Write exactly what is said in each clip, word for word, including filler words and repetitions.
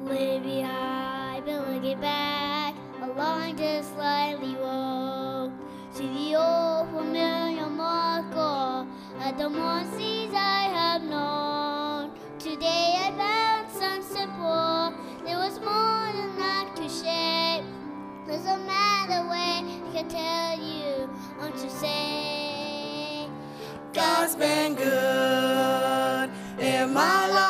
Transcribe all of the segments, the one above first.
Way behind, but looking back along the slightly road to the old familiar marker at the monsters I have known. Today I found some simple. There was more than I could share. Doesn't matter when I can tell you what to say. God's been good in my life.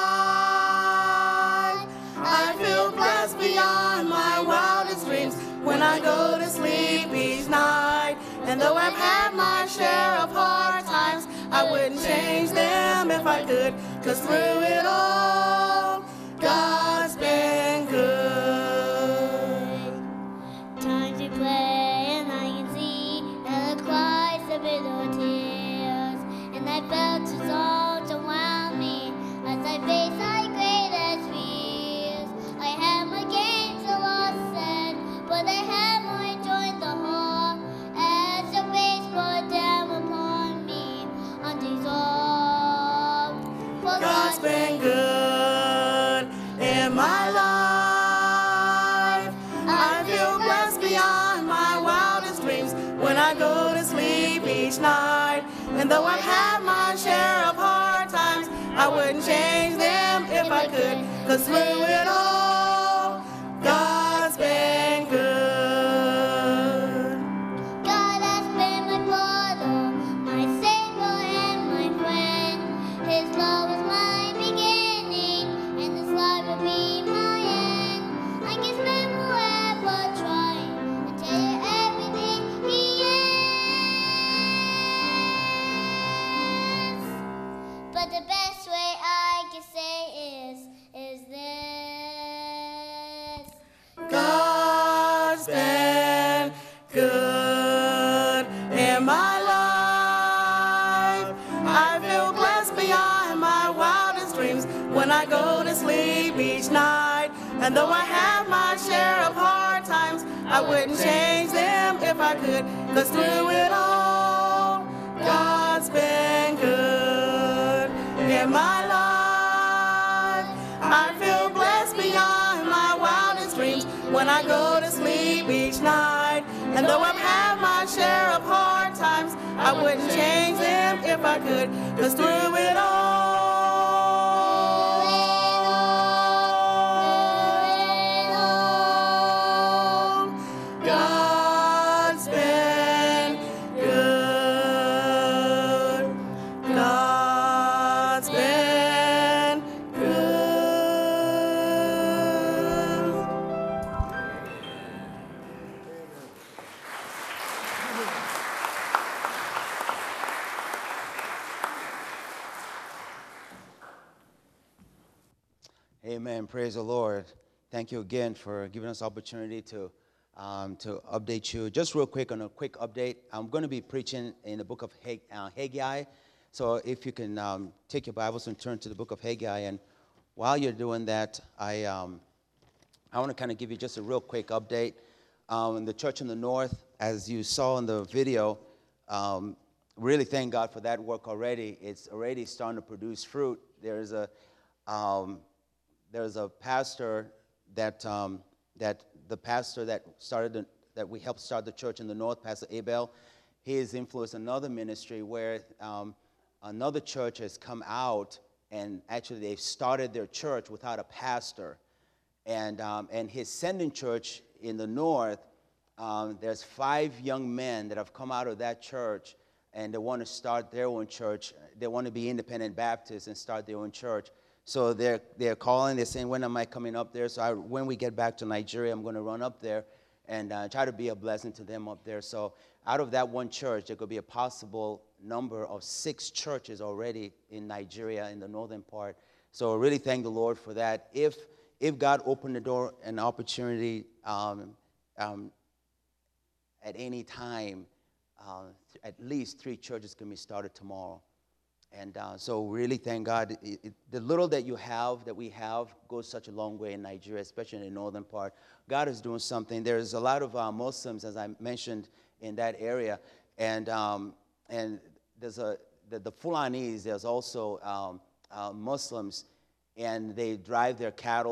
I feel blessed beyond my wildest dreams when I go to sleep each night. And though I've had my share of hard times, I wouldn't change them if I could, 'cause through it all, God's been good. Times we play and I can see that the cries of bitter tears, and I felt his arms around me as I faced my greatest fears. I had my games I lost and, but I had more joy in the heart as the face poured down upon me undissolved. For God's been good in my life. I feel blessed beyond my wildest dreams when I go to sleep each night. And though I've had my share of hard times, I wouldn't change them if I could, 'cause through it all, God's been good. God has been my brother, my savior and my friend. His love was my beginning, and His love will be my end. I can spend forever trying to tell you everything He is. But the best way I can say is, is this. God's been good in my life. I feel blessed beyond my wildest dreams when I go to sleep each night. And though I have my share of hard times, I wouldn't change them if I could, 'cause through it all, God's been good in my life. I feel blessed beyond my wildest dreams when I go to sleep each night. And though I've had my share of hard times, I wouldn't change them if I could, 'cause through it all, God's been good. God's been good. Amen. Praise the Lord. Thank you again for giving us opportunity to um, to update you. Just real quick on a quick update. I'm going to be preaching in the book of Hag- uh, Haggai. So if you can um, take your Bibles and turn to the book of Haggai. And while you're doing that, I um, I want to kind of give you just a real quick update. Um, in the church in the north, as you saw in the video, um, really thank God for that work already. It's already starting to produce fruit. There's a um, there's a pastor that um, that the pastor that started the, that we helped start the church in the north, Pastor Abel. He has influenced another ministry where um, another church has come out and actually they've started their church without a pastor. And um, and his sending church in the north, um, there's five young men that have come out of that church, and they want to start their own church. They want to be independent Baptists and start their own church. So they're they're calling. They're saying, when am I coming up there? So I, when we get back to Nigeria, I'm going to run up there and uh, try to be a blessing to them up there. So out of that one church, there could be a possible number of six churches already in Nigeria in the northern part. So really thank the Lord for that. If if God opened the door, an opportunity um, um, at any time, uh, at least three churches can be started tomorrow. And uh, so really thank God. It, it, the little that you have, that we have, goes such a long way in Nigeria, especially in the northern part. God is doing something. There's a lot of uh, Muslims, as I mentioned, in that area. And um, and there's a, the, the Fulanis, there's also um, uh, Muslims, and they drive their cattle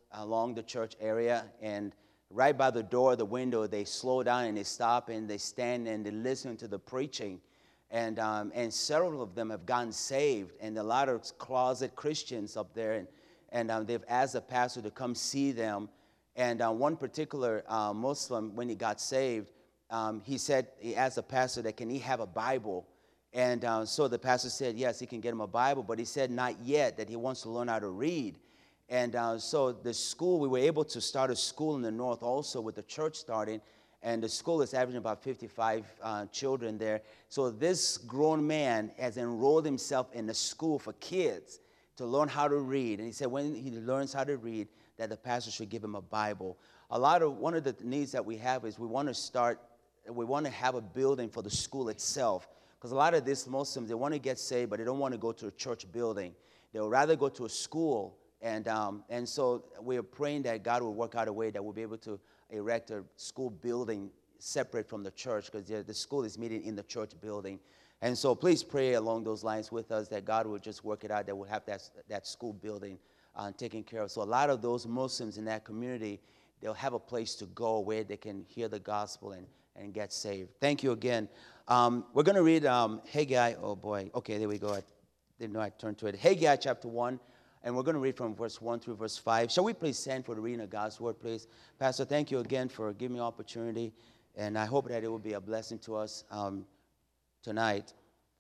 along the church area, and right by the door, the window, they slow down and they stop and they stand and they listen to the preaching. And um, and several of them have gotten saved, and a lot of closet Christians up there, and, and um, they've asked the pastor to come see them. And uh, one particular uh, Muslim, when he got saved, um, he said, he asked the pastor that, can he have a Bible? And uh, so the pastor said, yes, he can get him a Bible, but he said not yet, that he wants to learn how to read. And uh, so the school, we were able to start a school in the north also with the church starting, and the school is averaging about fifty-five uh, children there. So this grown man has enrolled himself in the school for kids to learn how to read. And he said when he learns how to read, that the pastor should give him a Bible. A lot of, one of the needs that we have is we want to start, we want to have a building for the school itself. Because a lot of these Muslims, they want to get saved, but they don't want to go to a church building. They would rather go to a school. And um, and so we're praying that God will work out a way that we'll be able to erect a school building separate from the church, because the school is meeting in the church building. And so please pray along those lines with us that God will just work it out, that we'll have that, that school building uh, taken care of. So a lot of those Muslims in that community, they'll have a place to go where they can hear the gospel and, and get saved. Thank you again. Um, we're going to read um, Haggai. Oh, boy. Okay, there we go. I didn't know I turned to it. Haggai chapter one. And we're going to read from verse one through verse five. Shall we please stand for the reading of God's word, please? Pastor, thank you again for giving me opportunity. And I hope that it will be a blessing to us um, tonight.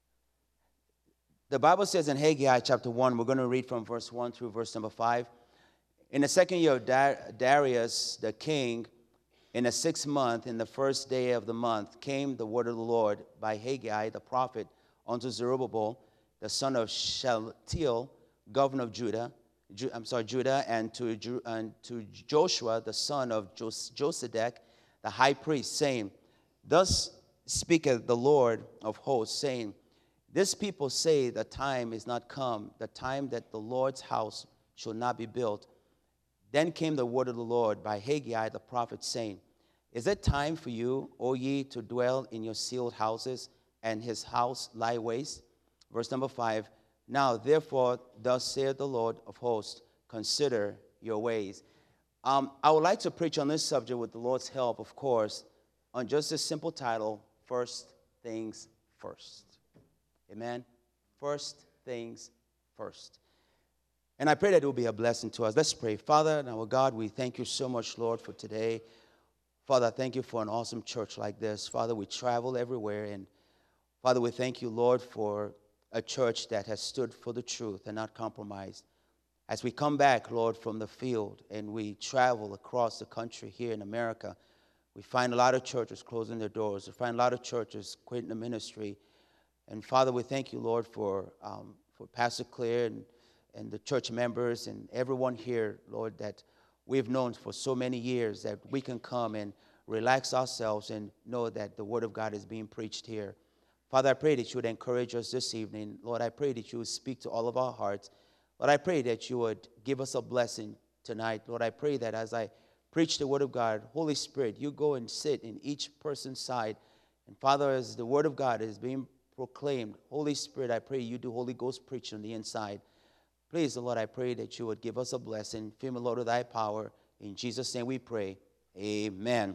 The Bible says in Haggai chapter one, we're going to read from verse one through verse number five. In the second year of Darius the king, in the sixth month, in the first day of the month, came the word of the Lord by Haggai the prophet unto Zerubbabel, the son of Shealtiel, governor of Judah, Ju, I'm sorry, Judah, and to, Ju, and to Joshua, the son of Jos, Josedek, the high priest, saying, thus speaketh the Lord of hosts, saying, this people say the time is not come, the time that the Lord's house shall not be built. Then came the word of the Lord by Haggai the prophet, saying, is it time for you, O ye, to dwell in your sealed houses, and his house lie waste? Verse number five, now, therefore, thus saith the Lord of hosts, consider your ways. Um, I would like to preach on this subject with the Lord's help, of course, on just this simple title, First Things First. Amen? First things first. And I pray that it will be a blessing to us. Let's pray. Father and our God, we thank you so much, Lord, for today. Father, I thank you for an awesome church like this. Father, we travel everywhere. And Father, we thank you, Lord, for a church that has stood for the truth and not compromised. As we come back, Lord, from the field and we travel across the country here in America, we find a lot of churches closing their doors. We find a lot of churches quitting the ministry. And Father, we thank you, Lord, for um, for Pastor Claire and, and the church members and everyone here, Lord, that we've known for so many years, that we can come and relax ourselves and know that the Word of God is being preached here. Father, I pray that you would encourage us this evening. Lord, I pray that you would speak to all of our hearts. Lord, I pray that you would give us a blessing tonight. Lord, I pray that as I preach the word of God, Holy Spirit, you go and sit in each person's side. And Father, as the word of God is being proclaimed, Holy Spirit, I pray you do Holy Ghost preach on the inside. Please, Lord, I pray that you would give us a blessing. Fill me, Lord, with thy power. In Jesus' name we pray. Amen.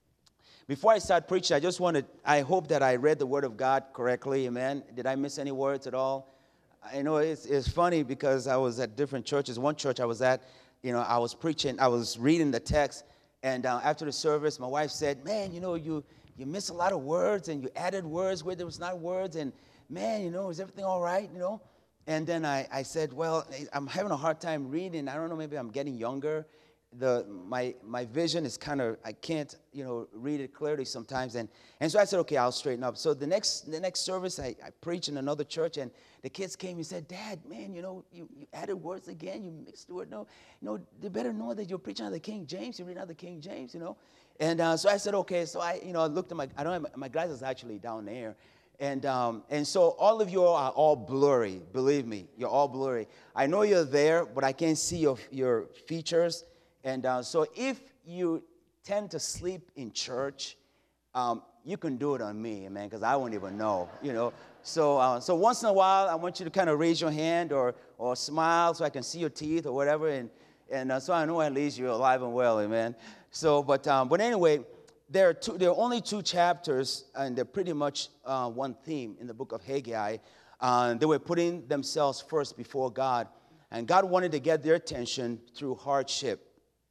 Before I start preaching, I just wanted, I hope that I read the word of God correctly. Amen. Did I miss any words at all? I know it's, it's funny because I was at different churches. One church I was at, you know, I was preaching, I was reading the text, and uh, after the service, my wife said, man, you know, you, you miss a lot of words, and you added words where there was not words, and man, you know, is everything all right, you know? And then I, I said, well, I'm having a hard time reading. I don't know, maybe I'm getting younger. The my my vision is kind of, I can't, you know, read it clearly sometimes. And and so I said, okay, I'll straighten up. So the next the next service, I, I preached in another church, and the kids came and said, Dad, man, you know, you, you added words again. You mixed the word. No, you know, they better know that you're preaching out of the King James. You read out of the King James, you know. And uh, so I said, okay. So I, you know, I looked at my, I don't have, my glasses actually down there. And um, and so all of you are all blurry. Believe me, you're all blurry. I know you're there, but I can't see your your features. And uh, so if you tend to sleep in church, um, you can do it on me, man, because I won't even know, you know. So uh, so once in a while, I want you to kind of raise your hand or or smile so I can see your teeth or whatever. And And uh, so I know at least you're alive and well, amen. So, but, um, but anyway, there are, two, there are only two chapters, and they're pretty much uh, one theme in the book of Haggai. Uh, they were putting themselves first before God, and God wanted to get their attention through hardship.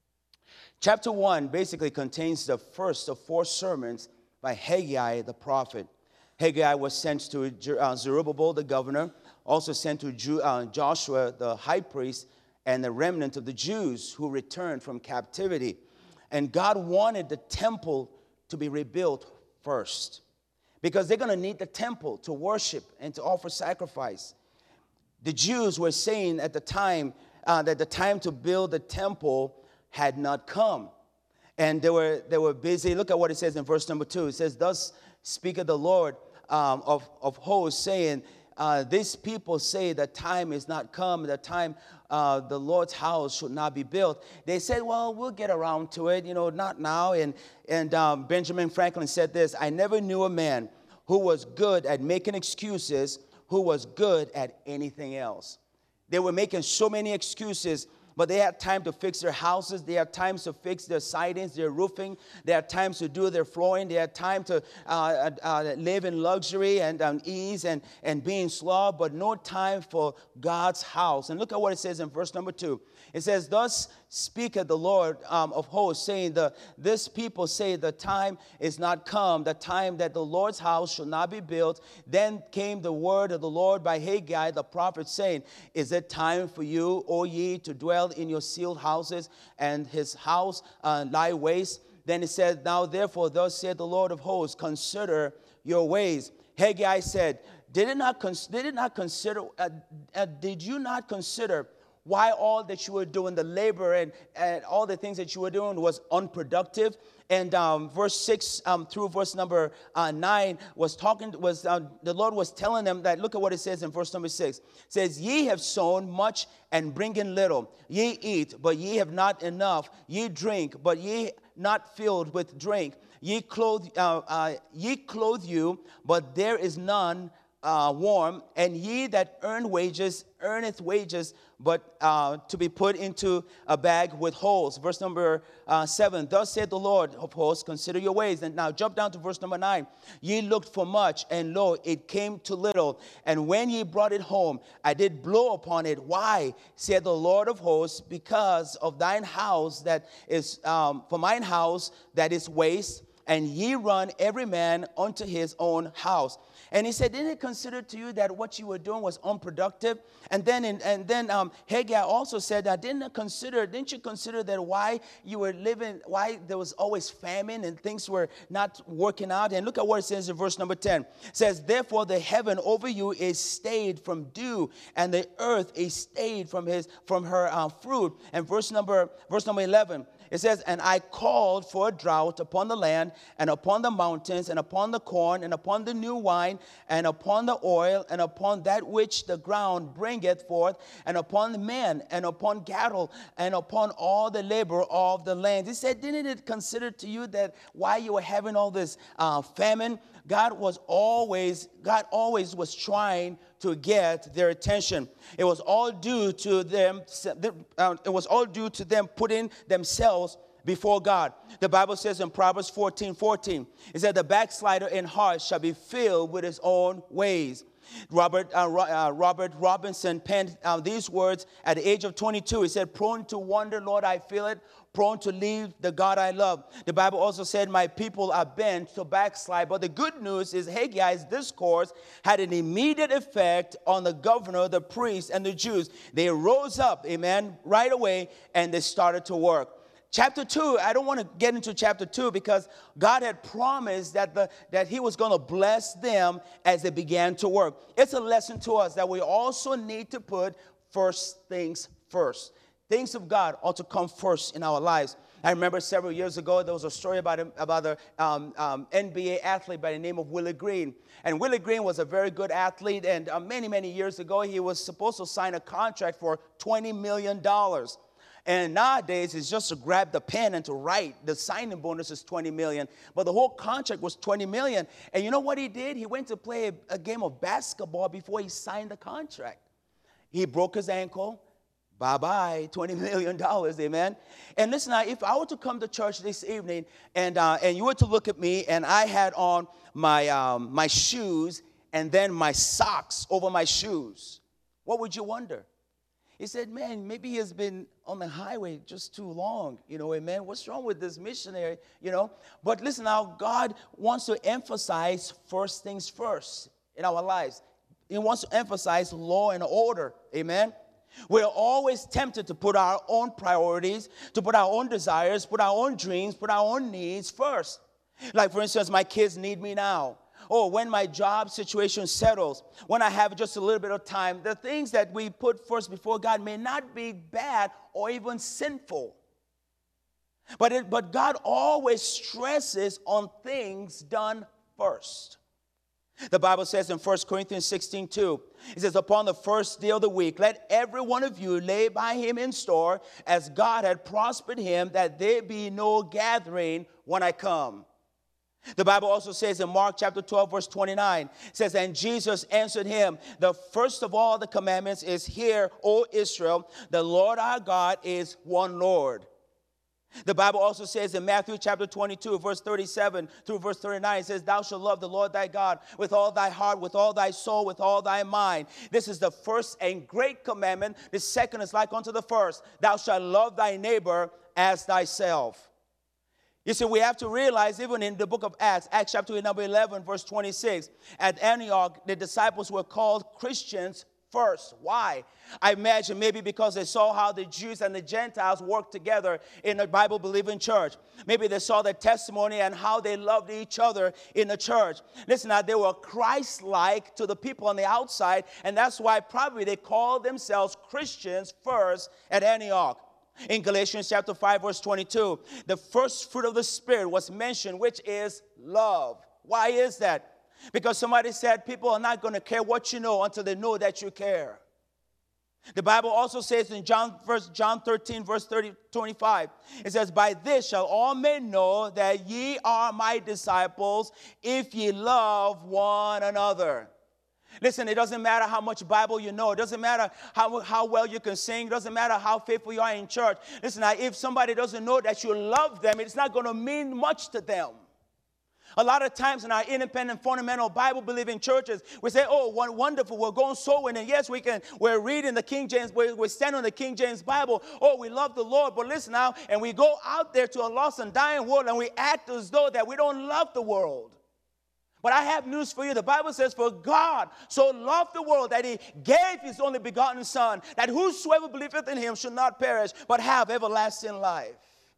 Chapter one basically contains the first of four sermons by Haggai the prophet. Haggai was sent to uh, Zerubbabel the governor, also sent to Ju- uh, Joshua the high priest, and the remnant of the Jews who returned from captivity. And God wanted the temple to be rebuilt first, because they're going to need the temple to worship and to offer sacrifice. The Jews were saying at the time uh, that the time to build the temple had not come. And they were, they were busy. Look at what it says in verse number two. It says, "Thus speaketh the Lord um, of, of hosts, saying, uh, these people say the time is not come, the time uh, the Lord's house should not be built." They said, well, we'll get around to it, you know, not now. And, and um, Benjamin Franklin said this: "I never knew a man who was good at making excuses, who was good at anything else." They were making so many excuses, but they had time to fix their houses. They had times to fix their sidings, their roofing. They had times to do their flooring. They had time to uh, uh, live in luxury and um, ease and, and being slow, but no time for God's house. And look at what it says in verse number two. It says, "Thus speaketh the Lord um, of hosts, saying, the, this people say the time is not come, the time that the Lord's house shall not be built. Then came the word of the Lord by Haggai the prophet, saying, Is it time for you, O ye, to dwell in your sealed houses, and his house uh, lie waste? Then it said, Now therefore, thus saith the Lord of hosts, consider your ways." Haggai said, Did it not, cons- did it not consider, uh, uh, did you not consider why all that you were doing, the labor and, and all the things that you were doing, was unproductive? And um, verse six um, through verse number uh, nine was talking, was uh, the Lord was telling them that, look at what it says in verse number six. It says, "Ye have sown much and bring in little. Ye eat, but ye have not enough. Ye drink, but ye not filled with drink. Ye clothe, uh, uh, ye clothe you, but there is none uh, warm. And ye that earn wages, earneth wages, but uh, to be put into a bag with holes." Verse number uh, seven, "Thus saith the Lord of hosts, consider your ways." And now jump down to verse number nine. "Ye looked for much, and lo, it came to little. And when ye brought it home, I did blow upon it. Why, saith the Lord of hosts? Because of thine house that is, um, for mine house that is waste, and ye run every man unto his own house." And he said, didn't it consider to you that what you were doing was unproductive? And then in, and then um, Haggai also said, I didn't consider, didn't you consider that why you were living, why there was always famine and things were not working out? And look at what it says in verse number ten. It says, "Therefore the heaven over you is stayed from dew, and the earth is stayed from his from her uh, fruit." And verse number verse number eleven. It says, "And I called for a drought upon the land, and upon the mountains, and upon the corn, and upon the new wine, and upon the oil, and upon that which the ground bringeth forth, and upon the men, and upon cattle, and upon all the labor of the land." He said, didn't it consider to you that while you were having all this uh, famine, God was always, God always was trying to get their attention. It was all due to them, uh, it was all due to them putting themselves before God. The Bible says in Proverbs fourteen fourteen, it said, "The backslider in heart shall be filled with his own ways." Robert uh, uh, Robert Robinson penned uh, these words at the age of twenty-two. He said, "Prone to wonder, Lord, I feel it. Prone to leave the God I love." The Bible also said, "My people are bent to backslide." But the good news is Haggai's discourse had an immediate effect on the governor, the priests, and the Jews. They rose up, amen, right away, and they started to work. Chapter two, I don't want to get into chapter two because God had promised that, the, that he was going to bless them as they began to work. It's a lesson to us that we also need to put first things first. Things of God ought to come first in our lives. I remember several years ago, there was a story about a, about a um, um, N B A athlete by the name of Willie Green. And Willie Green was a very good athlete, and uh, many, many years ago, he was supposed to sign a contract for twenty million dollars. And nowadays, it's just to grab the pen and to write. The signing bonus is twenty million dollars. But the whole contract was twenty million dollars. And you know what he did? He went to play a, a game of basketball before he signed the contract. He broke his ankle, Bye-bye, twenty million dollars, amen? And listen, now, if I were to come to church this evening and uh, and you were to look at me and I had on my, um, my shoes and then my socks over my shoes, what would you wonder? He said, man, maybe he has been on the highway just too long, you know, amen? What's wrong with this missionary, you know? But listen now, God wants to emphasize first things first in our lives. He wants to emphasize law and order, amen? We're always tempted to put our own priorities, to put our own desires, put our own dreams, put our own needs first. Like, for instance, my kids need me now. Or when my job situation settles, when I have just a little bit of time, the things that we put first before God may not be bad or even sinful. But, it, but God always stresses on things done first. The Bible says in First Corinthians sixteen two, it says, upon the first day of the week, let every one of you lay by him in store, as God had prospered him, that there be no gathering when I come. The Bible also says in Mark chapter twelve, verse twenty-nine, it says, and Jesus answered him, the first of all the commandments is, hear, O Israel, the Lord our God is one Lord. The Bible also says in Matthew chapter twenty-two, verse thirty-seven through verse thirty-nine, it says, thou shalt love the Lord thy God with all thy heart, with all thy soul, with all thy mind. This is the first and great commandment. The second is like unto the first. Thou shalt love thy neighbor as thyself. You see, we have to realize, even in the book of Acts, Acts chapter number eleven, verse twenty-six, at Antioch, the disciples were called Christians first. Why? I imagine maybe because they saw how the Jews and the Gentiles worked together in a Bible-believing church. Maybe they saw their testimony and how they loved each other in the church. Listen, now, they were Christ-like to the people on the outside, and that's why probably they called themselves Christians first at Antioch. In Galatians chapter five, verse twenty-two, the first fruit of the Spirit was mentioned, which is love. Why is that? Because somebody said people are not going to care what you know until they know that you care. The Bible also says in John, verse, John thirteen, verse thirty, twenty-five, it says, by this shall all men know that ye are my disciples, if ye love one another. Listen, it doesn't matter how much Bible you know. It doesn't matter how, how well you can sing. It doesn't matter how faithful you are in church. Listen, now, if somebody doesn't know that you love them, it's not going to mean much to them. A lot of times in our independent, fundamental, Bible-believing churches, we say, oh, wonderful, we're going soul winning. And yes, we can, we're reading the King James, we're, we're standing on the King James Bible. Oh, we love the Lord. But listen now, and we go out there to a lost and dying world, and we act as though that we don't love the world. But I have news for you. The Bible says, for God so loved the world that he gave his only begotten Son, that whosoever believeth in him should not perish, but have everlasting life.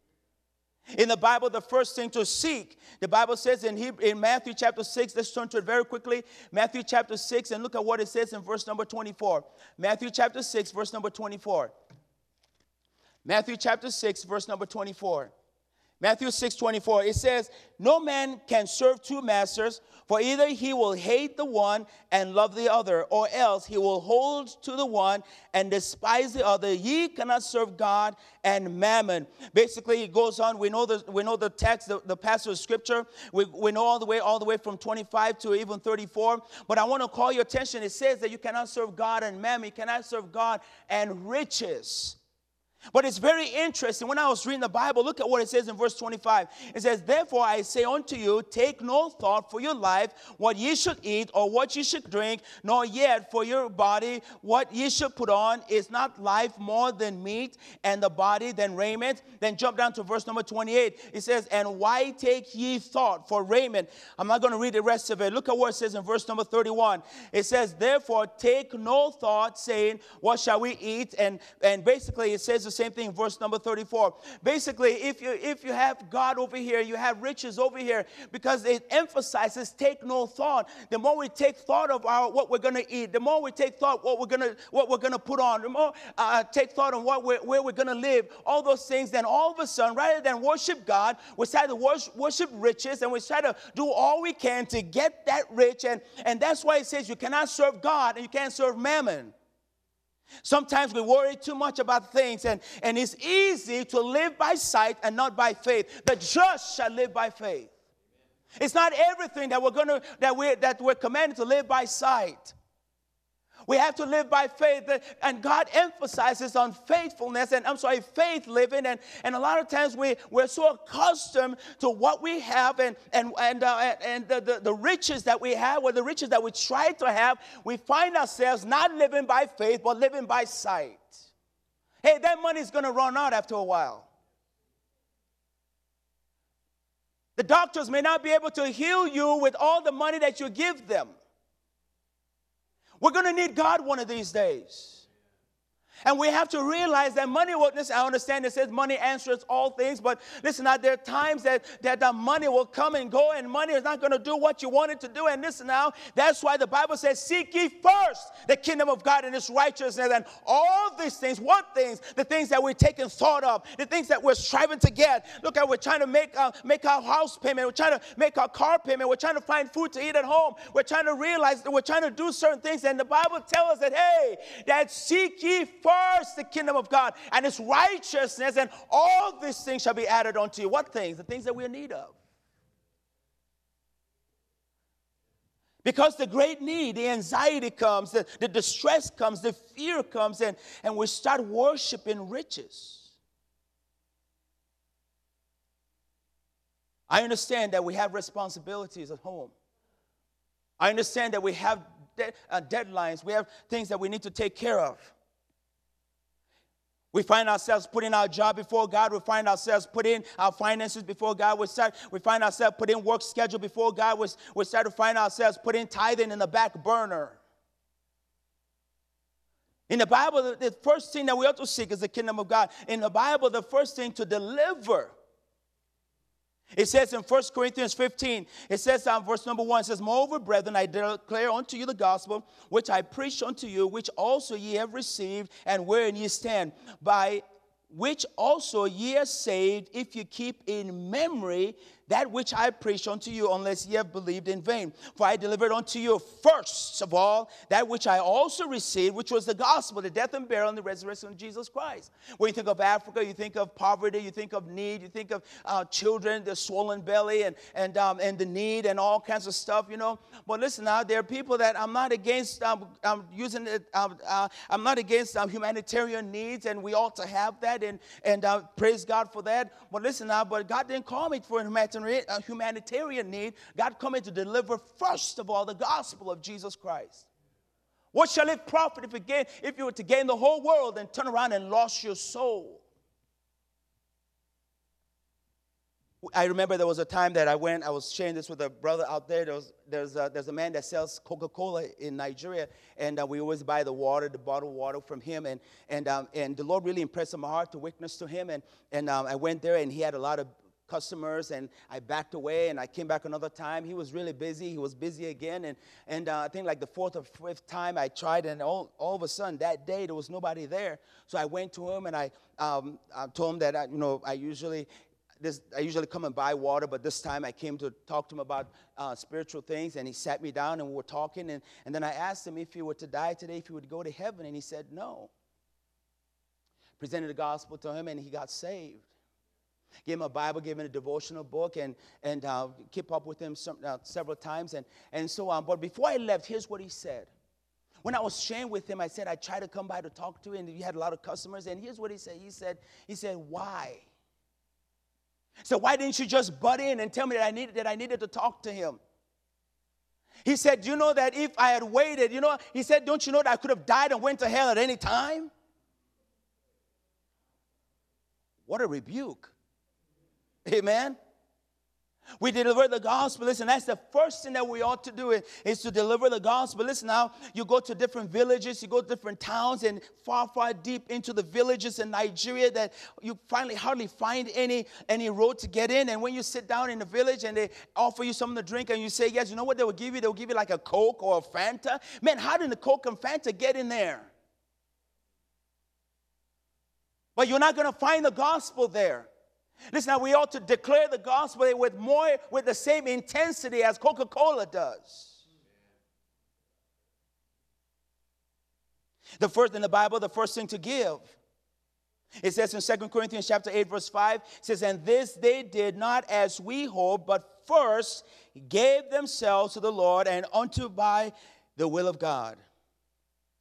In the Bible, the first thing to seek, the Bible says in, Hebrew, in Matthew chapter six, let's turn to it very quickly. Matthew chapter six, and look at what it says in verse number twenty-four. Matthew chapter six, verse number twenty-four. Matthew chapter six, verse number twenty-four. Matthew six, twenty-four, it says, no man can serve two masters, for either he will hate the one and love the other, or else he will hold to the one and despise the other. Ye cannot serve God and mammon. Basically, it goes on. We know the, we know the text, the, the passage of Scripture. We, we know all the way, all the way from twenty-five to even thirty-four. But I want to call your attention. It says that you cannot serve God and mammon. You cannot serve God and riches. But it's very interesting. When I was reading the Bible, look at what it says in verse twenty-five. It says, therefore I say unto you, take no thought for your life, what ye should eat or what ye should drink, nor yet for your body, what ye should put on. Is not life more than meat, and the body than raiment? Then jump down to verse number twenty-eight. It says, and why take ye thought for raiment? I'm not going to read the rest of it. Look at what it says in verse number thirty-one. It says, therefore take no thought, saying, what shall we eat? And, and basically it says the same thing in verse number thirty-four. Basically, if you if you have God over here, you have riches over here, because it emphasizes take no thought. The more we take thought of our what we're going to eat, the more we take thought what we're going to what we're going to put on, the more uh, take thought on what we're, where we're going to live, all those things. Then all of a sudden, rather than worship God, we try to worship, worship riches, and we try to do all we can to get that rich, and and that's why it says you cannot serve God and you can't serve mammon. Sometimes we worry too much about things, and, and it's easy to live by sight and not by faith. The just shall live by faith. It's not everything that we're gonna that we that we're commanded to live by sight. We have to live by faith, and God emphasizes on faithfulness, and I'm sorry, faith living, and, and a lot of times we, we're so accustomed to what we have and, and, and, uh, and the, the, the riches that we have, or the riches that we try to have, we find ourselves not living by faith, but living by sight. Hey, that money is going to run out after a while. The doctors may not be able to heal you with all the money that you give them. We're going to need God one of these days. And we have to realize that money will, listen, I understand it says money answers all things, but listen, now there are times that, that the money will come and go, and money is not going to do what you want it to do. And listen now, that's why the Bible says, seek ye first the kingdom of God and his righteousness, and all these things, what things? The things that we're taking thought of, the things that we're striving to get. Look at, we're trying to make, uh, make our house payment, we're trying to make our car payment, we're trying to find food to eat at home, we're trying to realize that we're trying to do certain things, and the Bible tells us that, hey, that seek ye first First the kingdom of God and his righteousness, and all these things shall be added unto you. What things? The things that we're in need of. Because the great need, the anxiety comes, the, the distress comes, the fear comes, and, and we start worshiping riches. I understand that we have responsibilities at home. I understand that we have de- uh, deadlines. We have things that we need to take care of. We find ourselves putting our job before God. We find ourselves putting our finances before God. We start. We find ourselves putting work schedule before God. We, we start to find ourselves putting tithing in the back burner. In the Bible, the, the first thing that we ought to seek is the kingdom of God. In the Bible, the first thing to deliver. It says in First Corinthians fifteen, it says on verse number one, it says, moreover, brethren, I declare unto you the gospel, which I preach unto you, which also ye have received, and wherein ye stand, by which also ye are saved, if you keep in memory that which I preached unto you, unless ye have believed in vain. For I delivered unto you first of all that which I also received, which was the gospel, the death and burial and the resurrection of Jesus Christ. When you think of Africa, you think of poverty, you think of need, you think of uh, children, the swollen belly, and and um, and the need, and all kinds of stuff, you know. But listen now, there are people that I'm not against um, um, using it. Um, uh, I'm not against um, humanitarian needs, and we ought to have that, and and uh, praise God for that. But listen now, but God didn't call me for humanitarian. A humanitarian need. God coming to deliver first of all the gospel of Jesus Christ. What shall it profit if, again, if you were to gain the whole world and turn around and lost your soul? I remember there was a time that I went, I was sharing this with a brother out there. There was, there's, a, there's a man that sells Coca-Cola in Nigeria, and uh, we always buy the water, the bottled water from him, and and um, and the Lord really impressed on my heart to witness to him, and, and um, I went there, and he had a lot of customers, and I backed away, and I came back another time. He was really busy. He was busy again, and and uh, I think like the fourth or fifth time I tried, and all, all of a sudden that day there was nobody there. So I went to him, and I, um, I told him that I, you know I usually this I usually come and buy water, but this time I came to talk to him about uh, spiritual things, and he sat me down and we were talking, and and then I asked him if he were to die today, if he would go to heaven, and he said no. Presented the gospel to him, and he got saved. Gave him a Bible, gave him a devotional book, and and uh, keep up with him some, uh, several times, and and so on. But before I left, here's what he said. When I was sharing with him, I said I tried to come by to talk to him, and he had a lot of customers. And here's what he said. He said, he said, why? So why didn't you just butt in and tell me that I needed that I needed to talk to him? He said, you know that if I had waited, you know, he said, don't you know that I could have died and went to hell at any time? What a rebuke. Amen. We deliver the gospel. Listen, that's the first thing that we ought to do is, is to deliver the gospel. Listen now, you go to different villages, you go to different towns, and far, far deep into the villages in Nigeria that you finally hardly find any, any road to get in. And when you sit down in the village and they offer you something to drink and you say yes, you know what they will give you? They will give you like a Coke or a Fanta. Man, how did the Coke and Fanta get in there? But you're not going to find the gospel there. Listen, now we ought to declare the gospel with more, with the same intensity as Coca-Cola does. The first in the Bible, the first thing to give. It says in Second Corinthians chapter eight, verse five, it says, and this they did not as we hope, but first gave themselves to the Lord and unto by the will of God.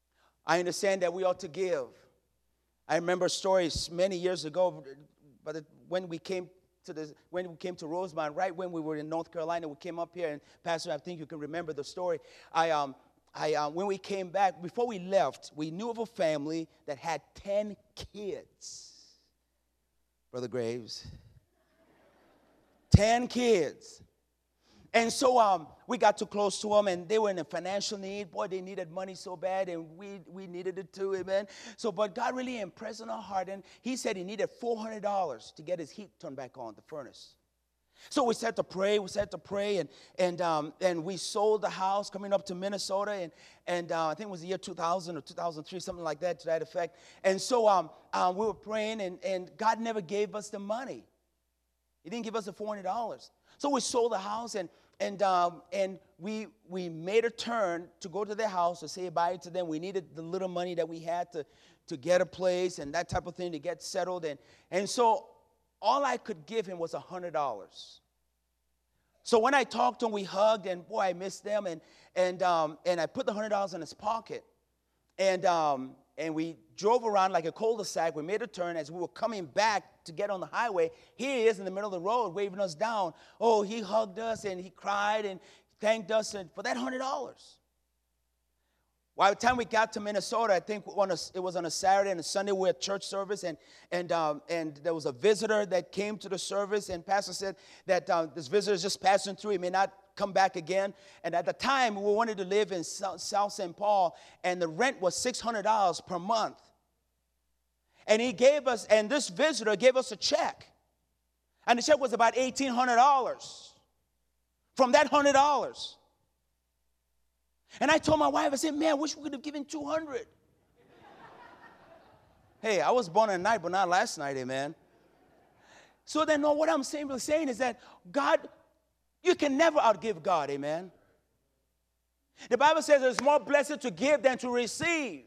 I understand that we ought to give. I remember stories many years ago, but when we came to the when we came to Rosemont, right when we were in North Carolina, we came up here, and Pastor, I think you can remember the story. I um I uh, when we came back, before we left, we knew of a family that had ten kids. Brother Graves, ten kids. And so um, we got too close to them, and they were in a financial need. Boy, they needed money so bad, and we we needed it too, amen. So, but God really impressed on our heart, and he said he needed four hundred dollars to get his heat turned back on, the furnace. So we started to pray, we started to pray, and and um, and we sold the house coming up to Minnesota, and and uh, I think it was the year two thousand or two thousand three, something like that, to that effect. And so um, uh, we were praying, and, and God never gave us the money. He didn't give us the four hundred dollars. So we sold the house, and and um, and we we made a turn to go to their house to say bye to them. We needed the little money that we had to to get a place and that type of thing, to get settled, and and so all I could give him was one hundred dollars. So when I talked to him, we hugged, and boy, I missed them, and and um, and I put the one hundred dollars in his pocket, and um, and we drove around like a cul-de-sac. We made a turn. As we were coming back to get on the highway, here he is in the middle of the road waving us down. Oh, he hugged us, and he cried and thanked us and for that one hundred dollars. By the time we got to Minnesota, I think on a, it was on a Saturday and a Sunday, we were at church service, and and um, and there was a visitor that came to the service, and Pastor said that uh, this visitor is just passing through. He may not come back again. And at the time, we wanted to live in South Saint Paul, and the rent was six hundred dollars per month. And he gave us, and this visitor gave us a check, and the check was about eighteen hundred dollars from that one hundred dollars. And I told my wife, I said, man, I wish we could have given two hundred dollars. Hey, I was born at night, but not last night, amen. So then, no, what I'm simply saying is that God, you can never outgive God, amen. The Bible says it's more blessed to give than to receive.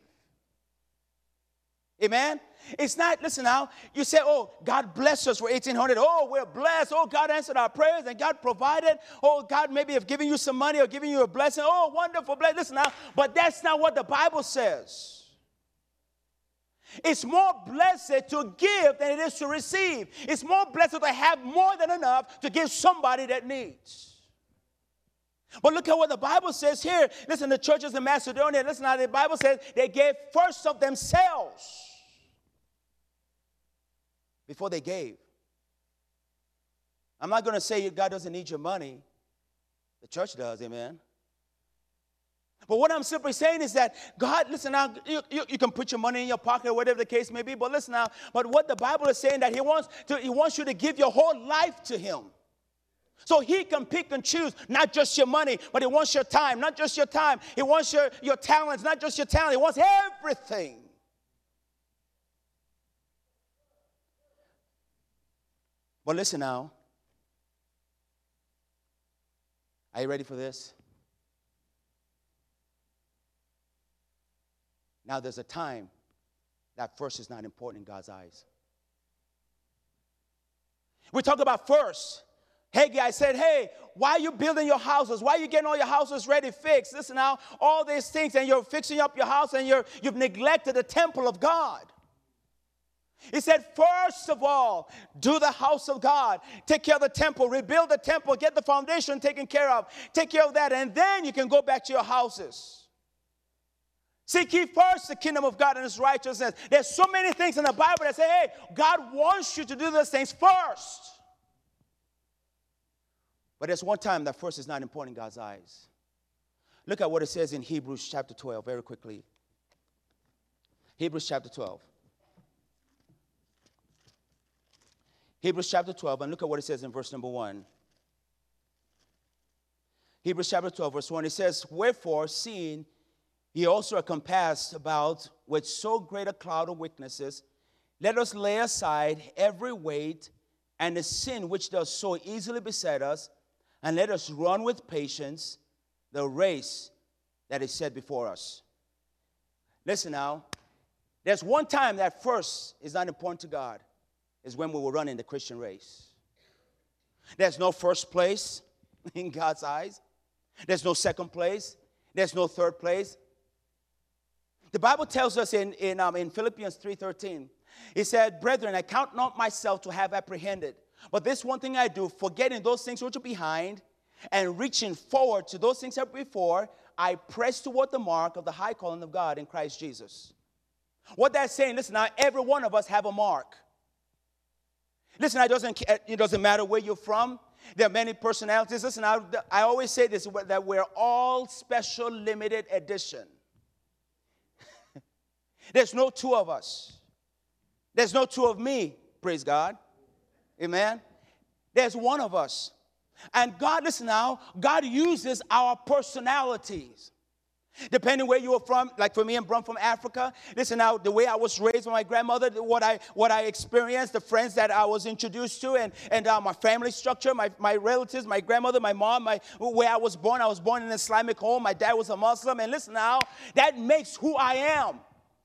Amen. It's not, listen now, you say, oh, God bless us for eighteen hundred dollars. Oh, we're blessed. Oh, God answered our prayers and God provided. Oh, God maybe have given you some money or giving you a blessing. Oh, wonderful blessing. Listen now, but that's not what the Bible says. It's more blessed to give than it is to receive. It's more blessed to have more than enough to give somebody that needs. But look at what the Bible says here. Listen, the churches in Macedonia, listen how the Bible says they gave first of themselves before they gave. I'm not going to say God doesn't need your money. The church does, amen. But what I'm simply saying is that God, listen now, you, you, you can put your money in your pocket or whatever the case may be, but listen now, but what the Bible is saying that he wants to, he wants you to give your whole life to him. So he can pick and choose, not just your money, but he wants your time, not just your time. He wants your, your talents, not just your talent. He wants everything. But listen now. Are you ready for this? Now there's a time that first is not important in God's eyes. We talk about first. Haggai said, hey, why are you building your houses? Why are you getting all your houses ready, fixed? Listen now, all these things, and you're fixing up your house, and you're, you've neglected the temple of God. He said, first of all, do the house of God. Take care of the temple, rebuild the temple, get the foundation taken care of. Take care of that, and then you can go back to your houses. Seek ye first the kingdom of God and his righteousness. There's so many things in the Bible that say, hey, God wants you to do those things first. But there's one time that first is not important in God's eyes. Look at what it says in Hebrews chapter twelve, very quickly. Hebrews chapter twelve. Hebrews chapter twelve, and look at what it says in verse number one. Hebrews chapter twelve, verse one, it says, wherefore, seeing ye also are compassed about with so great a cloud of witnesses, let us lay aside every weight and the sin which does so easily beset us, and let us run with patience the race that is set before us. Listen now, there's one time that first is not important to God, is when we were running the Christian race. There's no first place in God's eyes. There's no second place. There's no third place. The Bible tells us in, in, um, in Philippians three thirteen, it said, brethren, I count not myself to have apprehended, but this one thing I do, forgetting those things which are behind, and reaching forward to those things that are before, I press toward the mark of the high calling of God in Christ Jesus. What that's saying, listen, now every one of us have a mark. Listen, it doesn't, it doesn't matter where you're from. There are many personalities. Listen, I, I always say this, that we're all special limited edition. There's no two of us. There's no two of me, praise God. Amen. There's one of us. And God, listen now, God uses our personalities. Depending where you are from, like for me, I'm from Africa. Listen now, the way I was raised by my grandmother, what I what I experienced, the friends that I was introduced to, and, and uh, my family structure, my, my relatives, my grandmother, my mom, my where I was born. I was born in an Islamic home. My dad was a Muslim. And listen now, that makes who I am.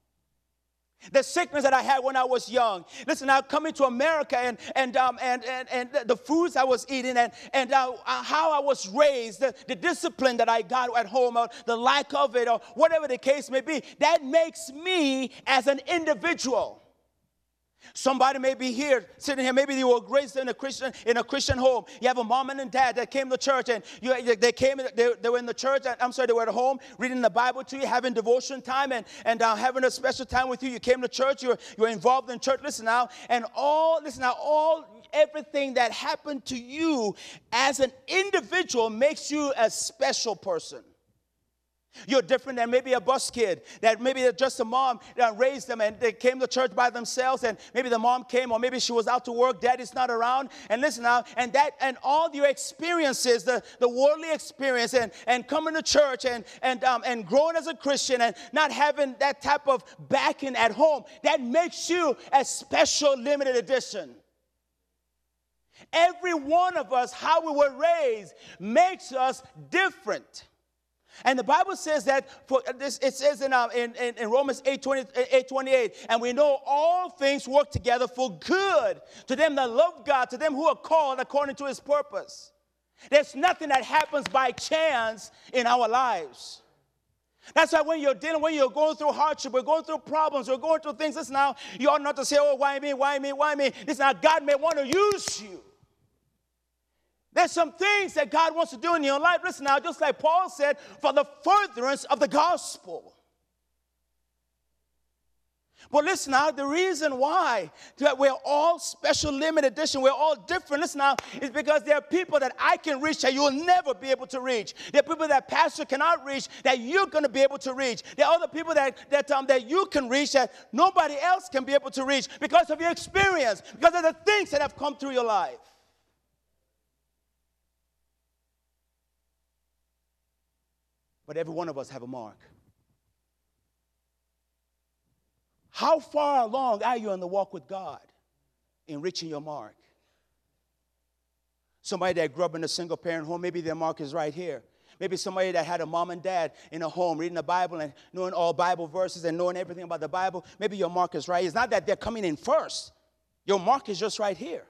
The sickness that I had when I was young. Listen, now coming to America and and um, and, and and the foods I was eating and and uh, how I was raised, the, the discipline that I got at home, or the lack of it, or whatever the case may be, that makes me as an individual. Somebody may be here, sitting here. Maybe you were raised in a Christian in a Christian home. You have a mom and a dad that came to church, and you, they came. They, they were in the church. I'm sorry, they were at home reading the Bible to you, having devotion time, and and uh, having a special time with you. You came to church. You're you're involved in church. Listen now, and all listen now, all everything that happened to you as an individual makes you a special person. You're different than maybe a bus kid, that maybe just a mom that raised them and they came to church by themselves, and maybe the mom came, or maybe she was out to work, daddy's not around. And listen now, and that and all your experiences, the, the worldly experience, and, and coming to church and and um, and growing as a Christian and not having that type of backing at home, that makes you a special limited edition. Every one of us, how we were raised, makes us different. And the Bible says that for this, it says in, uh, in, in, in Romans eight twenty-eight, and we know all things work together for good to them that love God, to them who are called according to his purpose. There's nothing that happens by chance in our lives. That's why when you're dealing, when you're going through hardship, we're going through problems, we're going through things, listen now, you ought not to say, oh, why me, why me, why me? Listen now, God may want to use you. There's some things that God wants to do in your life. Listen now, just like Paul said, for the furtherance of the gospel. But listen now, the reason why that we're all special limited edition, we're all different, listen now, is because there are people that I can reach that you'll never be able to reach. There are people that pastor cannot reach that you're going to be able to reach. There are other people that, that, um, that you can reach that nobody else can be able to reach because of your experience, because of the things that have come through your life. But every one of us have a mark. How far along are you in the walk with God in reaching your mark? Somebody that grew up in a single-parent home, maybe their mark is right here. Maybe somebody that had a mom and dad in a home reading the Bible and knowing all Bible verses and knowing everything about the Bible. Maybe your mark is right here. It's not that they're coming in first. Your mark is just right here.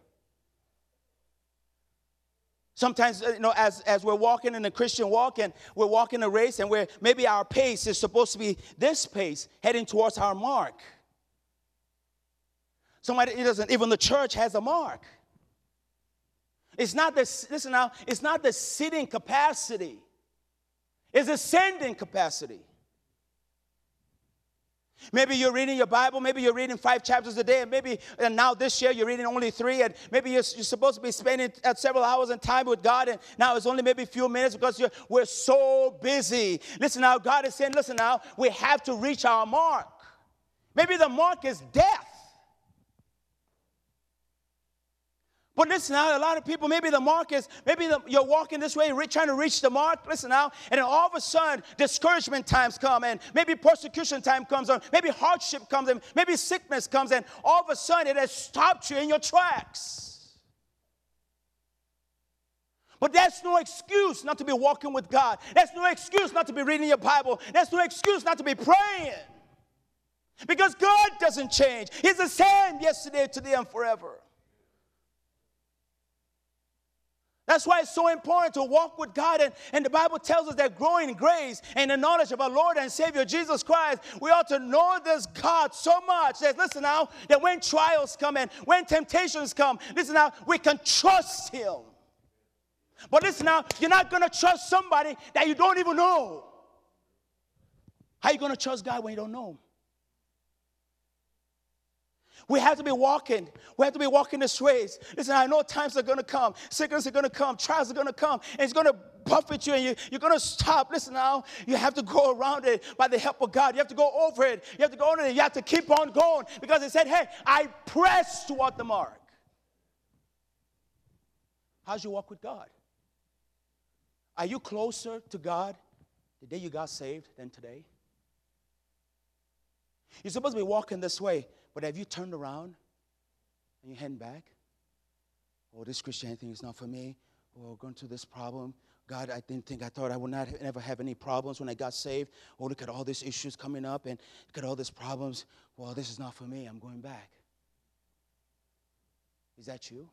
Sometimes, you know, as, as we're walking in a Christian walk and we're walking a race and we're, maybe our pace is supposed to be this pace, heading towards our mark. Somebody, it doesn't, even the church has a mark. It's not the, listen now, it's not the sitting capacity. It's ascending capacity. Maybe you're reading your Bible, maybe you're reading five chapters a day, and maybe and now this year you're reading only three, and maybe you're, you're supposed to be spending uh, several hours in time with God, and now it's only maybe a few minutes because you're, we're so busy. Listen now, God is saying, listen now, we have to reach our mark. Maybe the mark is death. But listen now, a lot of people, maybe the mark is, maybe the, you're walking this way, trying to reach the mark, listen now, and then all of a sudden, discouragement times come, and maybe persecution time comes, or maybe hardship comes, and maybe sickness comes, and all of a sudden, it has stopped you in your tracks. But that's no excuse not to be walking with God. That's no excuse not to be reading your Bible. That's no excuse not to be praying. Because God doesn't change. He's the same yesterday, today, and forever. That's why it's so important to walk with God. And, and the Bible tells us that growing in grace and the knowledge of our Lord and Savior Jesus Christ, we ought to know this God so much that, listen now, that when trials come and when temptations come, listen now, we can trust Him. But listen now, you're not going to trust somebody that you don't even know. How are you going to trust God when you don't know Him? We have to be walking. We have to be walking this race. Listen, I know times are going to come. Sickness are going to come. Trials are going to come. And it's going to buffet you and you, you're going to stop. Listen now, you have to go around it by the help of God. You have to go over it. You have to go on it. You have to keep on going because He said, hey, I press toward the mark. How's your walk with God? Are you closer to God the day you got saved than today? You're supposed to be walking this way. But have you turned around and you're heading back? Oh, this Christianity thing is not for me. Oh, going through this problem. God, I didn't think, I thought I would not ever have any problems when I got saved. Oh, look at all these issues coming up and look at all these problems. Well, this is not for me. I'm going back. Is that you?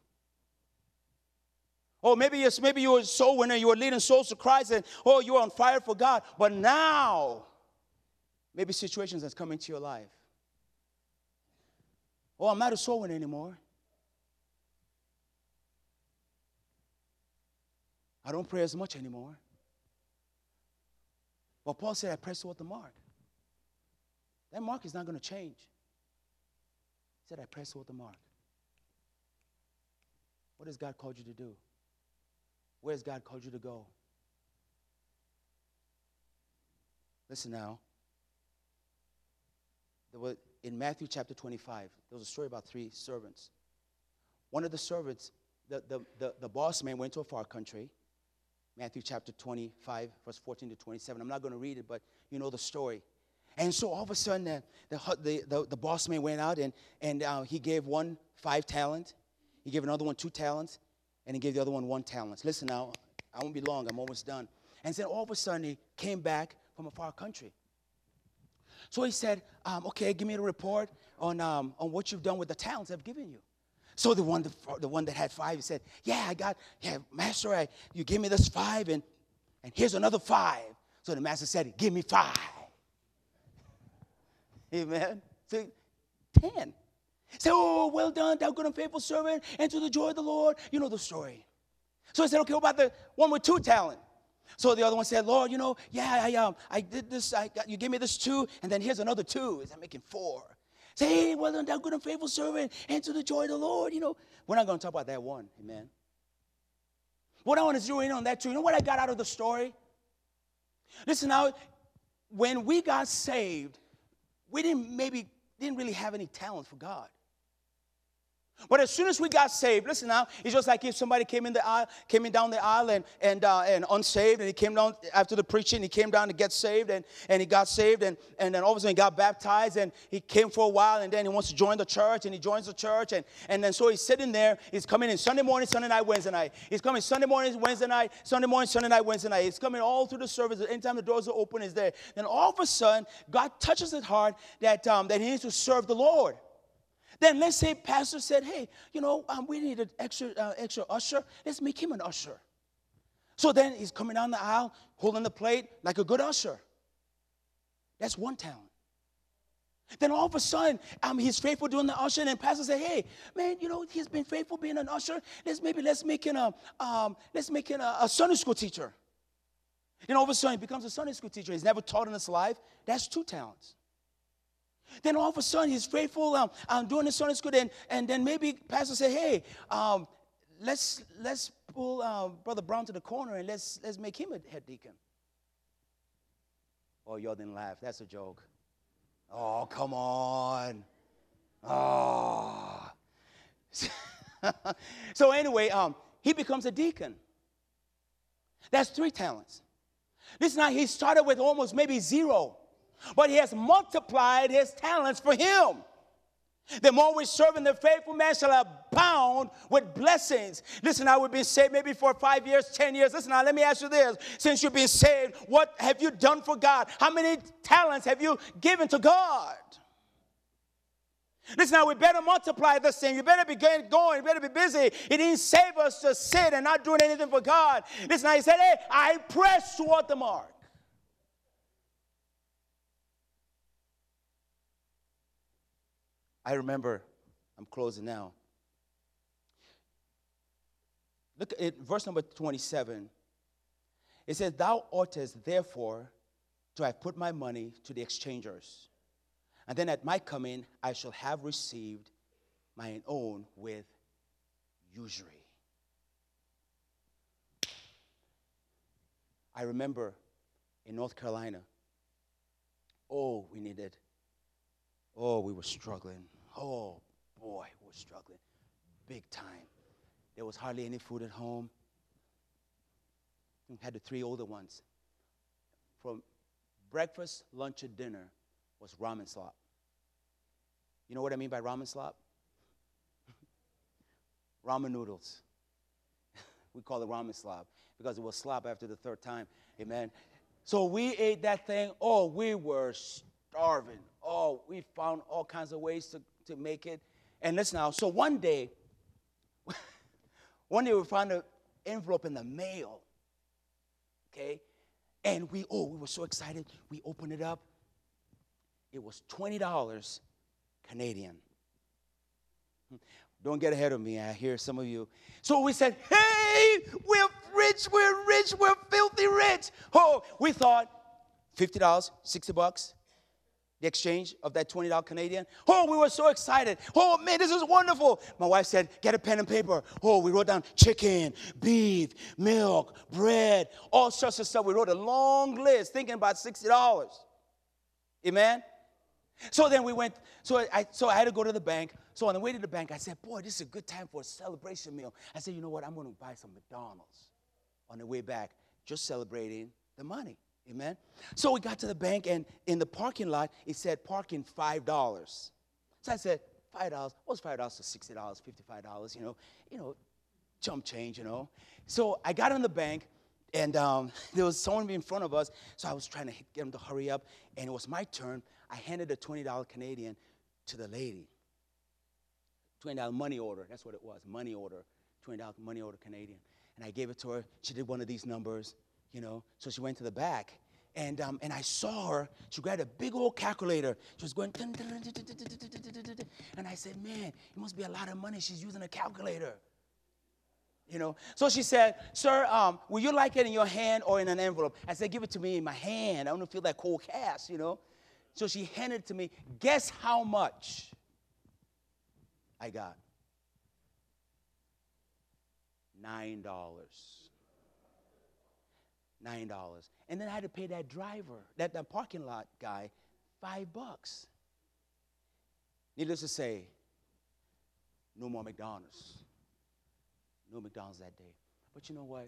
Oh, maybe, yes, maybe you were a soul winner. You were leading souls to Christ and, oh, you were on fire for God. But now, maybe situations that's come into your life. Oh, I'm not a soul winner anymore. I don't pray as much anymore. Well, Paul said, I press toward the mark. That mark is not going to change. He said, I press toward the mark. What has God called you to do? Where has God called you to go? Listen now. There was, in Matthew chapter twenty-five, there was a story about three servants. One of the servants, the, the, the, the boss man went to a far country. Matthew chapter twenty-five, verse fourteen to twenty-seven. I'm not going to read it, but you know the story. And so all of a sudden, the, the, the, the boss man went out and, and uh, he gave one five talents. He gave another one two talents. And he gave the other one one talent. Listen now, I won't be long. I'm almost done. And then all of a sudden, he came back from a far country. So he said, um, okay, give me a report on, um, on what you've done with the talents I've given you. So the one, the, the one that had five, he said, yeah, I got, yeah, master, I, you gave me this five, and, and here's another five. So the master said, give me five. Amen. So ten. Say, oh, well done, thou good and faithful servant, enter the joy of the Lord. You know the story. So he said, okay, what about the one with two talent? So the other one said, Lord, you know, yeah, I, um, I did this. I got, you gave me this two, and then here's another two. Is that making four? Say, hey, well done, thou good and faithful servant, enter the joy of the Lord. You know, we're not going to talk about that one. Amen. What I want to zero in on that too. You know what I got out of the story? Listen now, when we got saved, we didn't maybe didn't really have any talent for God. But as soon as we got saved, listen now, it's just like if somebody came in the aisle, came in down the aisle and and uh, and unsaved, and he came down after the preaching, he came down to get saved, and, and he got saved, and, and then all of a sudden he got baptized, and he came for a while, and then he wants to join the church, and he joins the church, and, and then so he's sitting there, he's coming in Sunday morning, Sunday night, Wednesday night. He's coming Sunday morning, Wednesday night, Sunday morning, Sunday night, Wednesday night. He's coming all through the service. Anytime the doors are open, he's there. Then all of a sudden, God touches his heart that, um, that he needs to serve the Lord. Then let's say pastor said, hey, you know, um, we need an extra, uh, extra usher. Let's make him an usher. So then he's coming down the aisle, holding the plate like a good usher. That's one talent. Then all of a sudden, um, he's faithful doing the usher, and then pastor said, hey, man, you know, he's been faithful being an usher. Let's maybe let's make him a, um, let's make him a, a Sunday school teacher. Then all of a sudden, he becomes a Sunday school teacher. He's never taught in his life. That's two talents. Then all of a sudden, he's faithful um, um, doing the Sunday school, and, and then maybe pastor say, hey, um, let's let's pull uh, Brother Brown to the corner, and let's let's make him a head deacon. Oh, y'all didn't laugh. That's a joke. Oh, come on. Oh. So anyway, um, he becomes a deacon. That's three talents. Listen now, he started with almost maybe zero. But he has multiplied his talents for him. The more we serve in the faithful man shall abound with blessings. Listen, I would be saved maybe for five years, ten years. Listen, now let me ask you this. Since you've been saved, what have you done for God? How many talents have you given to God? Listen now, we better multiply this thing. You better be going, going. You better be busy. He didn't save us to sit and not doing anything for God. Listen now, he said, hey, I press toward the mark. I remember, I'm closing now. Look at verse number twenty-seven. It says, thou oughtest therefore to have put my money to the exchangers. And then at my coming, I shall have received mine own with usury. I remember in North Carolina, oh, we needed, oh, we were struggling. Oh, boy, we were struggling big time. There was hardly any food at home. We had the three older ones. From breakfast, lunch, and dinner was ramen slop. You know what I mean by ramen slop? Ramen noodles. We call it ramen slop because it was slop after the third time. Amen. So we ate that thing. Oh, we were starving. Oh, we found all kinds of ways to, to make it. And listen now, so one day, one day we found an envelope in the mail. Okay? And we, oh, we were so excited. We opened it up. It was twenty dollars Canadian. Don't get ahead of me. I hear some of you. So we said, hey, we're rich, we're rich, we're filthy rich. Oh, we thought fifty dollars, sixty bucks, the exchange of that twenty dollars Canadian. Oh, we were so excited. Oh, man, this is wonderful. My wife said, get a pen and paper. Oh, we wrote down chicken, beef, milk, bread, all sorts of stuff. We wrote a long list thinking about sixty dollars. Amen? So then we went, so I, so I had to go to the bank. So on the way to the bank, I said, boy, this is a good time for a celebration meal. I said, you know what, I'm going to buy some McDonald's on the way back, just celebrating the money. Amen? So we got to the bank, and in the parking lot, it said parking five dollars. So I said, five dollars, what's five dollars to sixty dollars, fifty-five dollars, you know, you know, chump change, you know. So I got in the bank, and um, there was someone in front of us, so I was trying to get him to hurry up, and it was my turn. I handed a twenty dollars Canadian to the lady. twenty dollars money order, that's what it was, money order, twenty dollars money order Canadian. And I gave it to her. She did one of these numbers, you know. So she went to the back, and um, and I saw her. She grabbed a big old calculator. She was going, dun, dun, dun, dun, dun, dun, dun, dun, dun, dun. And I said, man, it must be a lot of money. She's using a calculator. You know, so she said, sir, um, will you like it in your hand or in an envelope? I said, give it to me in my hand. I want to feel that cold cash, you know. So she handed it to me. Guess how much I got? Nine dollars. Nine dollars. And then I had to pay that driver, that, that parking lot guy, five bucks. Needless to say, no more McDonald's. No McDonald's that day. But you know what?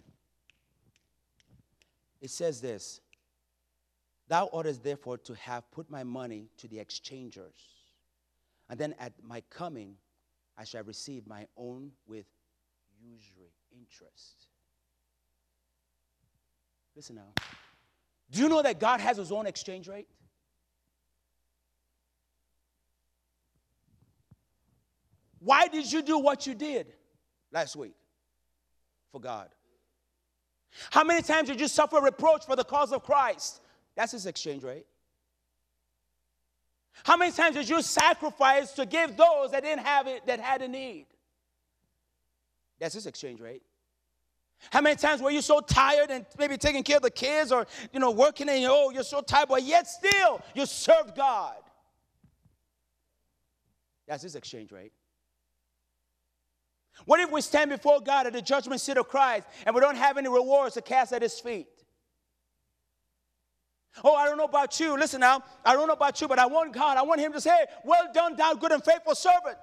It says this. Thou oughtest therefore to have put my money to the exchangers. And then at my coming, I shall receive my own with usury, interest. Listen now. Do you know that God has his own exchange rate? Why did you do what you did last week for God? How many times did you suffer reproach for the cause of Christ? That's his exchange rate. How many times did you sacrifice to give those that didn't have it, that had a need? That's his exchange rate. How many times were you so tired and maybe taking care of the kids or, you know, working and, oh, you're so tired, but yet still you served God? That's his exchange rate. What if we stand before God at the judgment seat of Christ and we don't have any rewards to cast at his feet? Oh, I don't know about you. Listen now, I don't know about you, but I want God, I want him to say, well done, thou good and faithful servant.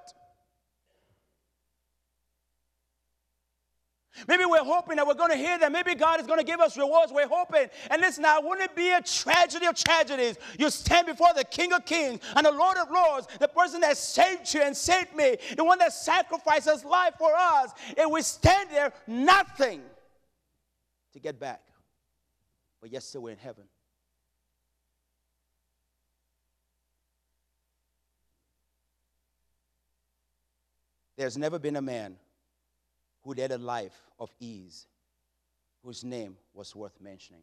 Maybe we're hoping that we're going to hear that. Maybe God is going to give us rewards. We're hoping. And listen now, wouldn't it be a tragedy of tragedies? You stand before the King of Kings and the Lord of Lords, the person that saved you and saved me, the one that sacrificed his life for us, and we stand there, nothing to get back. But yet still we're in heaven. There's never been a man who led a life of ease whose name was worth mentioning.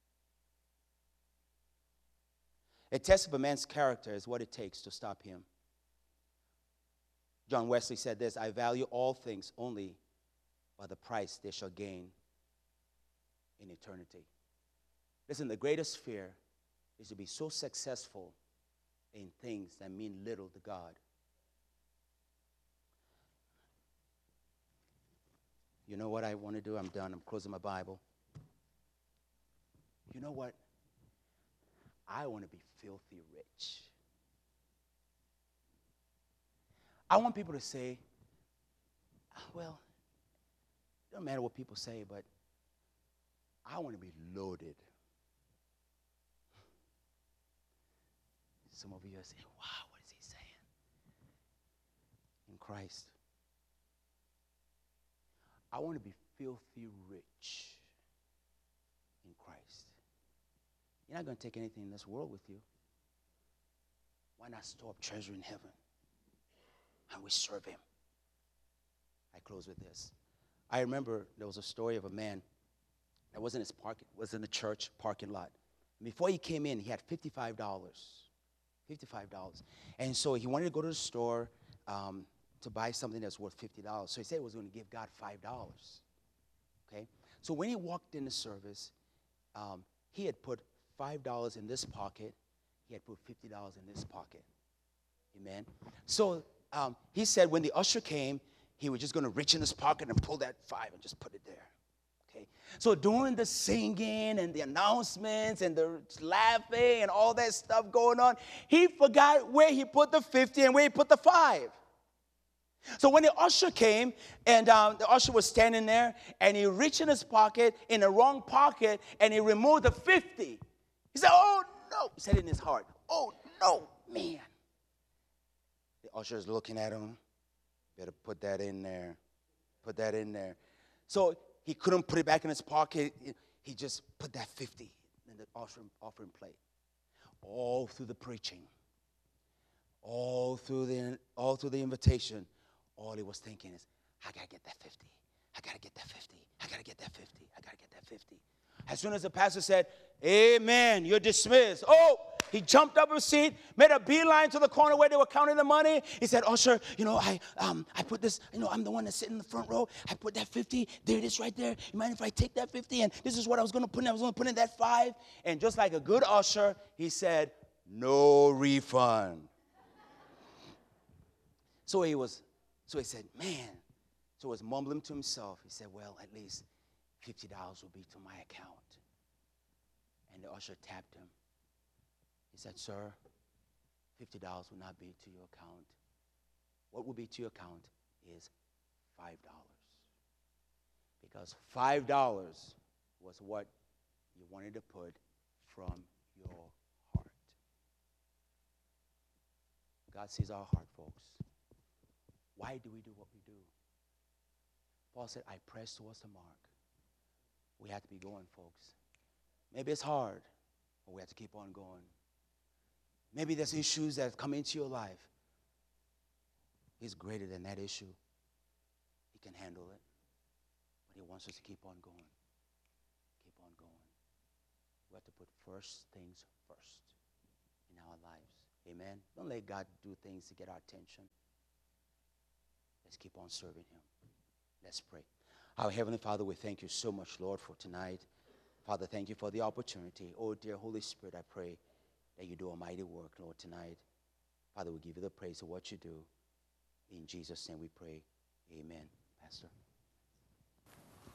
A test of a man's character is what it takes to stop him. John Wesley said this, I value all things only by the price they shall gain in eternity. Listen, the greatest fear is to be so successful in things that mean little to God. You know what I want to do? I'm done. I'm closing my Bible. You know what? I want to be filthy rich. I want people to say, well, it doesn't matter what people say, but I want to be loaded. Some of you are saying, wow, what is he saying? In Christ. I want to be filthy rich in Christ. You're not going to take anything in this world with you. Why not store up treasure in heaven? And we serve him. I close with this. I remember there was a story of a man that was in his park, was in the church parking lot. Before he came in, he had fifty-five dollars. fifty-five dollars. And so he wanted to go to the store um, to buy something that's worth fifty dollars. So he said he was going to give God five dollars. Okay? So when he walked in the service, um, he had put five dollars in this pocket. He had put fifty dollars in this pocket. Amen? So um, he said when the usher came, he was just going to reach in his pocket and pull that five and just put it there. Okay? So during the singing and the announcements and the laughing and all that stuff going on, he forgot where he put the fifty and where he put the five. So when the usher came, and um, the usher was standing there, and he reached in his pocket, in the wrong pocket, and he removed the fifty. He said, oh, no. He said in his heart, oh, no, man. The usher is looking at him. Better put that in there. Put that in there. So he couldn't put it back in his pocket. He just put that fifty in the offering, offering plate. All through the preaching, all through the, all through the invitation, all he was thinking is, I got to get that fifty. I got to get that fifty. I got to get that fifty. I got to get that fifty. As soon as the pastor said, amen, you're dismissed. Oh, he jumped up his seat, made a beeline to the corner where they were counting the money. He said, usher, you know, I um, I put this, you know, I'm the one that's sitting in the front row. I put that fifty. There it is right there. You mind if I take that fifty? And this is what I was going to put in. I was going to put in that five. And just like a good usher, he said, no refund. So he was, so he said, man. So he was mumbling to himself. He said, well, at least fifty dollars will be to my account. And the usher tapped him. He said, sir, fifty dollars will not be to your account. What will be to your account is five dollars. Because five dollars was what you wanted to put from your heart. God sees our heart, folks. Why do we do what we do? Paul said, I press towards the mark. We have to be going, folks. Maybe it's hard, but we have to keep on going. Maybe there's issues that come into your life. He's greater than that issue. He can handle it. But he wants us to keep on going. Keep on going. We have to put first things first in our lives. Amen? Don't let God do things to get our attention. Let's keep on serving him. Let's pray. Our Heavenly Father, we thank you so much, Lord, for tonight. Father, thank you for the opportunity. Oh, dear Holy Spirit, I pray that you do a mighty work, Lord, tonight. Father, we give you the praise of what you do. In Jesus' name we pray. Amen. Pastor.